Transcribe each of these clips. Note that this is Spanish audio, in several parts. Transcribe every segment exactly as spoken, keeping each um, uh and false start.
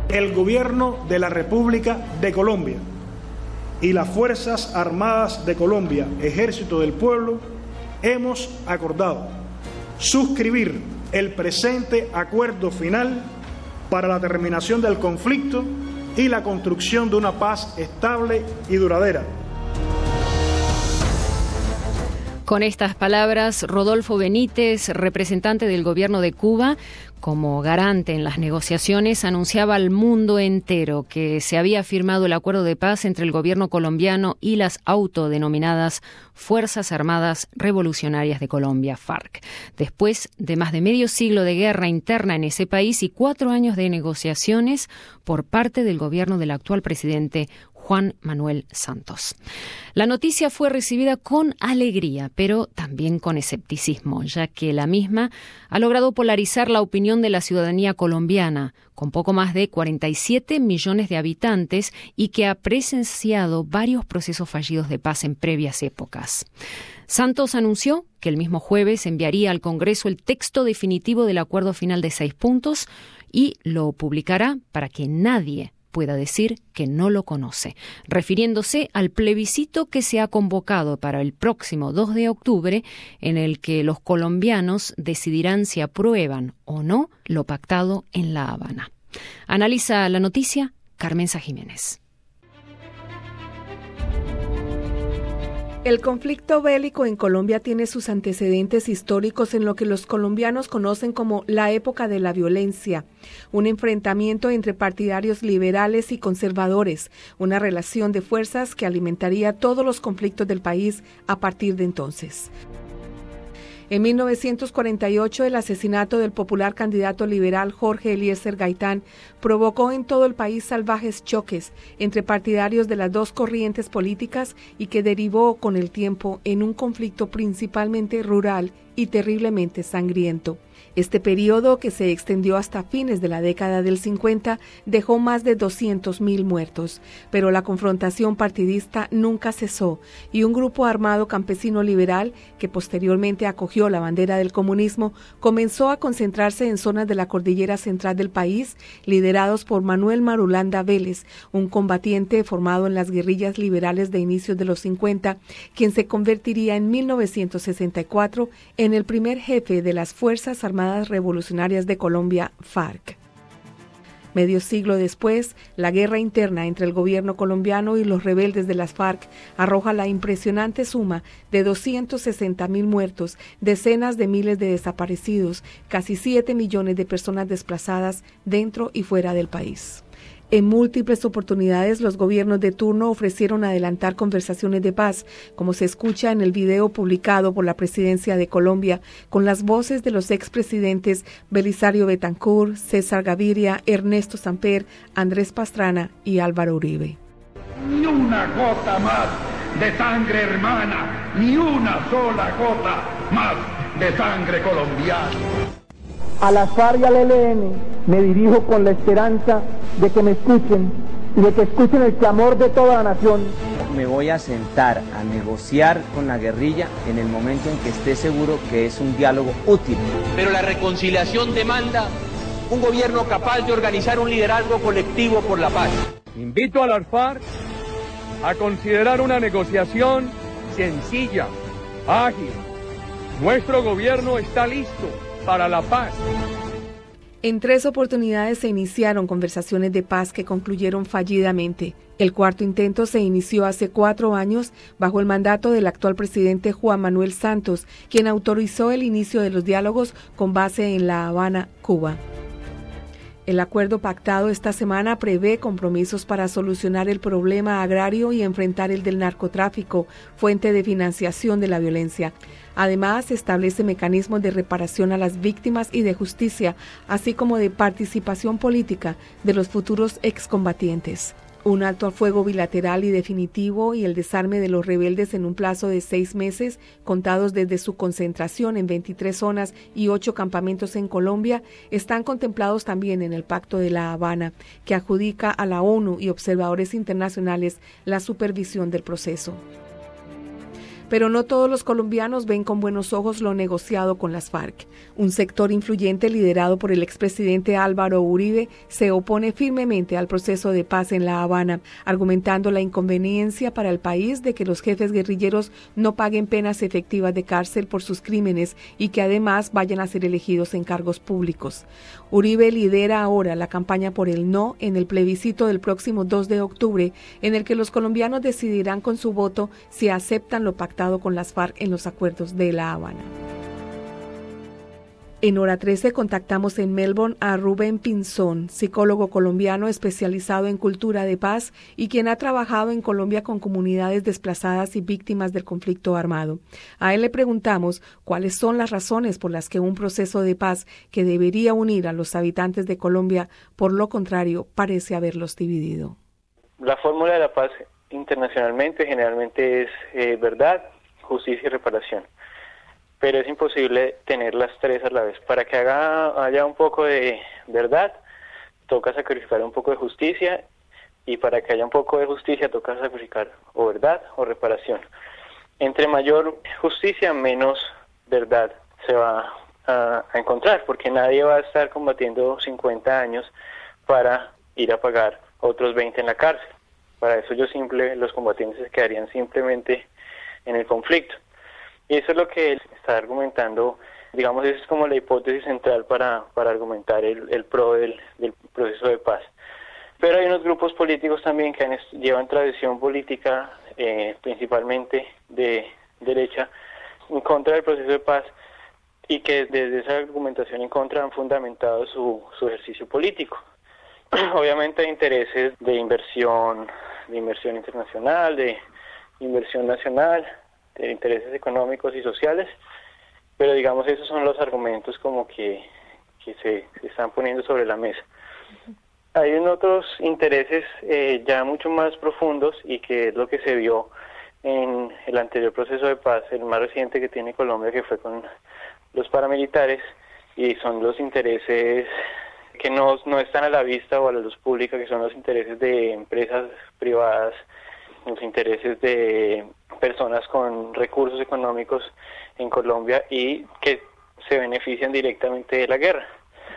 El Gobierno de la República de Colombia y las Fuerzas Armadas de Colombia, Ejército del Pueblo, hemos acordado suscribir el presente acuerdo final para la terminación del conflicto y la construcción de una paz estable y duradera. Con estas palabras, Rodolfo Benítez, representante del gobierno de Cuba, como garante en las negociaciones, anunciaba al mundo entero que se había firmado el acuerdo de paz entre el gobierno colombiano y las autodenominadas Fuerzas Armadas Revolucionarias de Colombia, FARC. Después de más de medio siglo de guerra interna en ese país y cuatro años de negociaciones por parte del gobierno del actual presidente Juan Manuel Santos. La noticia fue recibida con alegría, pero también con escepticismo, ya que la misma ha logrado polarizar la opinión de la ciudadanía colombiana, con poco más de cuarenta y siete millones de habitantes y que ha presenciado varios procesos fallidos de paz en previas épocas. Santos anunció que el mismo jueves enviaría al Congreso el texto definitivo del acuerdo final de seis puntos y lo publicará para que nadie pueda decir que no lo conoce, refiriéndose al plebiscito que se ha convocado para el próximo dos de octubre, en el que los colombianos decidirán si aprueban o no lo pactado en La Habana. Analiza la noticia Carmenza Jiménez. El conflicto bélico en Colombia tiene sus antecedentes históricos en lo que los colombianos conocen como la época de la violencia, un enfrentamiento entre partidarios liberales y conservadores, una relación de fuerzas que alimentaría todos los conflictos del país a partir de entonces. En mil novecientos cuarenta y ocho, el asesinato del popular candidato liberal Jorge Eliezer Gaitán provocó en todo el país salvajes choques entre partidarios de las dos corrientes políticas y que derivó con el tiempo en un conflicto principalmente rural y terriblemente sangriento. Este periodo, que se extendió hasta fines de la década del cincuenta, dejó más de doscientos mil muertos, pero la confrontación partidista nunca cesó y un grupo armado campesino liberal, que posteriormente acogió la bandera del comunismo, comenzó a concentrarse en zonas de la cordillera central del país, liderados por Manuel Marulanda Vélez, un combatiente formado en las guerrillas liberales de inicios de los cincuenta, quien se convertiría en mil novecientos sesenta y cuatro en el primer jefe de las Fuerzas Armadas Revolucionarias de Colombia, FARC. Medio siglo después, la guerra interna entre el gobierno colombiano y los rebeldes de las FARC arroja la impresionante suma de doscientos sesenta mil muertos, decenas de miles de desaparecidos, casi siete millones de personas desplazadas dentro y fuera del país. En múltiples oportunidades, los gobiernos de turno ofrecieron adelantar conversaciones de paz, como se escucha en el video publicado por la Presidencia de Colombia, con las voces de los expresidentes Belisario Betancur, César Gaviria, Ernesto Samper, Andrés Pastrana y Álvaro Uribe. Ni una gota más de sangre hermana, ni una sola gota más de sangre colombiana. A las FARC y al E L N me dirijo con la esperanza de que me escuchen y de que escuchen el clamor de toda la nación. Me voy a sentar a negociar con la guerrilla en el momento en que esté seguro que es un diálogo útil. Pero la reconciliación demanda un gobierno capaz de organizar un liderazgo colectivo por la paz. Invito a las FARC a considerar una negociación sencilla, ágil. Nuestro gobierno está listo para la paz. En tres oportunidades se iniciaron conversaciones de paz que concluyeron fallidamente. El cuarto intento se inició hace cuatro años bajo el mandato del actual presidente Juan Manuel Santos, quien autorizó el inicio de los diálogos con base en La Habana, Cuba. El acuerdo pactado esta semana prevé compromisos para solucionar el problema agrario y enfrentar el del narcotráfico, fuente de financiación de la violencia. Además, establece mecanismos de reparación a las víctimas y de justicia, así como de participación política de los futuros excombatientes. Un alto al fuego bilateral y definitivo y el desarme de los rebeldes en un plazo de seis meses, contados desde su concentración en veintitrés zonas y ocho campamentos en Colombia, están contemplados también en el Pacto de La Habana, que adjudica a la ONU y observadores internacionales la supervisión del proceso. Pero no todos los colombianos ven con buenos ojos lo negociado con las FARC. Un sector influyente liderado por el expresidente Álvaro Uribe se opone firmemente al proceso de paz en La Habana, argumentando la inconveniencia para el país de que los jefes guerrilleros no paguen penas efectivas de cárcel por sus crímenes y que además vayan a ser elegidos en cargos públicos. Uribe lidera ahora la campaña por el no en el plebiscito del próximo dos de octubre, en el que los colombianos decidirán con su voto si aceptan lo pactado con las FARC en los acuerdos de La Habana. En Hora trece contactamos en Melbourne a Rubén Pinzón, psicólogo colombiano especializado en cultura de paz y quien ha trabajado en Colombia con comunidades desplazadas y víctimas del conflicto armado. A él le preguntamos cuáles son las razones por las que un proceso de paz que debería unir a los habitantes de Colombia, por lo contrario, parece haberlos dividido. La fórmula de la paz internacionalmente generalmente es eh, verdad, justicia y reparación. Pero es imposible tener las tres a la vez. Para que haga, haya un poco de verdad, toca sacrificar un poco de justicia, y para que haya un poco de justicia toca sacrificar o verdad o reparación. Entre mayor justicia, menos verdad se va a, a encontrar, porque nadie va a estar combatiendo cincuenta años para ir a pagar otros veinte en la cárcel. Para eso yo simple, los combatientes se quedarían simplemente en el conflicto. Y eso es lo que él está argumentando, digamos, esa es como la hipótesis central para, para argumentar el, el pro del, del proceso de paz. Pero hay unos grupos políticos también que han, llevan tradición política, eh, principalmente de derecha, en contra del proceso de paz, y que desde esa argumentación en contra han fundamentado su, su ejercicio político. Obviamente hay intereses de inversión, de inversión internacional, de inversión nacional, de intereses económicos y sociales, pero digamos esos son los argumentos como que, que se, se están poniendo sobre la mesa. Hay otros intereses eh, ya mucho más profundos, y que es lo que se vio en el anterior proceso de paz, el más reciente que tiene Colombia, que fue con los paramilitares, y son los intereses que no, no están a la vista o a la luz pública, que son los intereses de empresas privadas, los intereses de personas con recursos económicos en Colombia y que se benefician directamente de la guerra,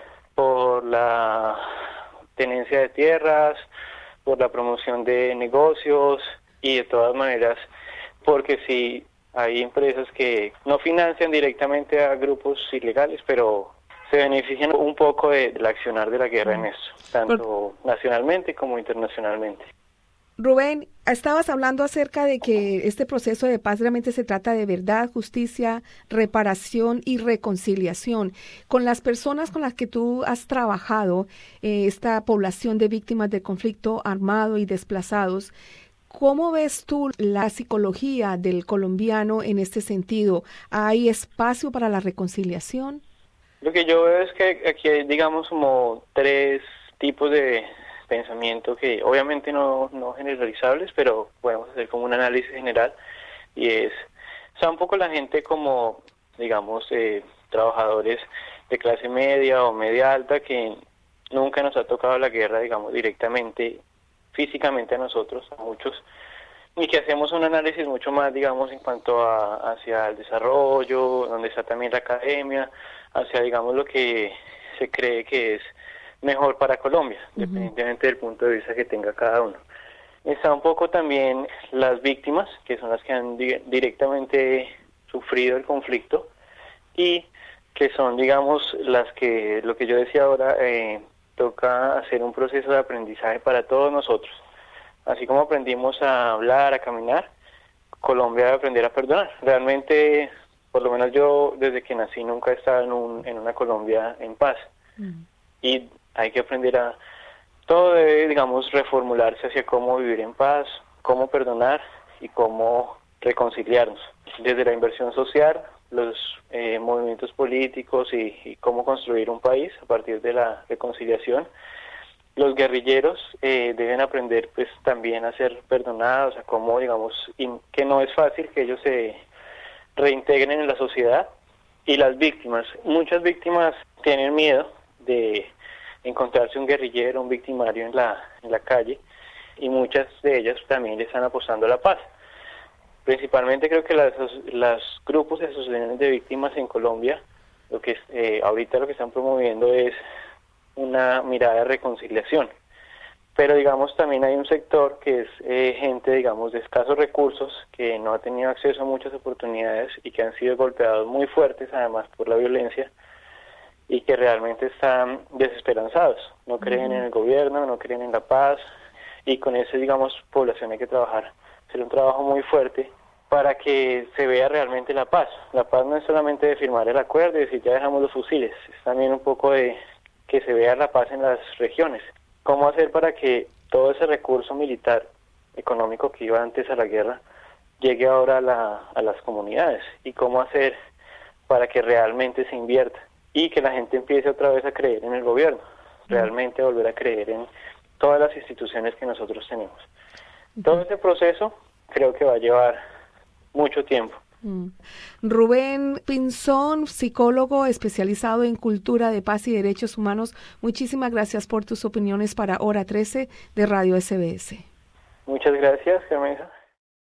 por la tenencia de tierras, por la promoción de negocios y de todas maneras, porque sí hay empresas que no financian directamente a grupos ilegales, pero se benefician un poco de, del accionar de la guerra en esto, tanto nacionalmente como internacionalmente. Rubén, estabas hablando acerca de que este proceso de paz realmente se trata de verdad, justicia, reparación y reconciliación. Con las personas con las que tú has trabajado, eh, esta población de víctimas del conflicto armado y desplazados, ¿cómo ves tú la psicología del colombiano en este sentido? ¿Hay espacio para la reconciliación? Lo que yo veo es que aquí hay, digamos, como tres tipos de pensamiento que obviamente no, no generalizables, pero podemos hacer como un análisis general, y es, o sea, un poco la gente como, digamos, eh, trabajadores de clase media o media alta, que nunca nos ha tocado la guerra, digamos, directamente, físicamente a nosotros, a muchos, y que hacemos un análisis mucho más, digamos, en cuanto a hacia el desarrollo, donde está también la academia, hacia, digamos, lo que se cree que es mejor para Colombia, uh-huh. independientemente del punto de vista que tenga cada uno. Está un poco también las víctimas, que son las que han di- directamente sufrido el conflicto, y que son, digamos, las que, lo que yo decía ahora, eh, toca hacer un proceso de aprendizaje para todos nosotros. Así como aprendimos a hablar, a caminar, Colombia debe aprender a perdonar. Realmente, por lo menos yo, desde que nací, nunca he estado en, un, en una Colombia en paz. Uh-huh. Y hay que aprender a, todo debe, digamos, reformularse hacia cómo vivir en paz, cómo perdonar y cómo reconciliarnos. Desde la inversión social, los eh, movimientos políticos y, y cómo construir un país a partir de la reconciliación. Los guerrilleros eh, deben aprender pues también a ser perdonados, a cómo, digamos, in, que no es fácil que ellos se reintegren en la sociedad. Y las víctimas, muchas víctimas tienen miedo de encontrarse un guerrillero, un victimario en la en la calle, y muchas de ellas también le están apostando a la paz. Principalmente creo que las, los grupos de asociaciones de víctimas en Colombia, lo que eh, ahorita lo que están promoviendo es una mirada de reconciliación. Pero digamos también hay un sector que es eh, gente digamos de escasos recursos, que no ha tenido acceso a muchas oportunidades y que han sido golpeados muy fuertes además por la violencia, y que realmente están desesperanzados, no creen en el gobierno, no creen en la paz, y con esa, digamos, población hay que trabajar. Hacer un trabajo muy fuerte para que se vea realmente la paz. La paz no es solamente de firmar el acuerdo y decir ya dejamos los fusiles, es también un poco de que se vea la paz en las regiones. ¿Cómo hacer para que todo ese recurso militar, económico que iba antes a la guerra, llegue ahora a, la, a las comunidades? ¿Y cómo hacer para que realmente se invierta? Y que la gente empiece otra vez a creer en el gobierno, realmente volver a creer en todas las instituciones que nosotros tenemos. Todo este proceso creo que va a llevar mucho tiempo. Mm. Rubén Pinzón, psicólogo especializado en cultura de paz y derechos humanos, muchísimas gracias por tus opiniones para Hora trece de Radio S B S. Muchas gracias, Carmenza.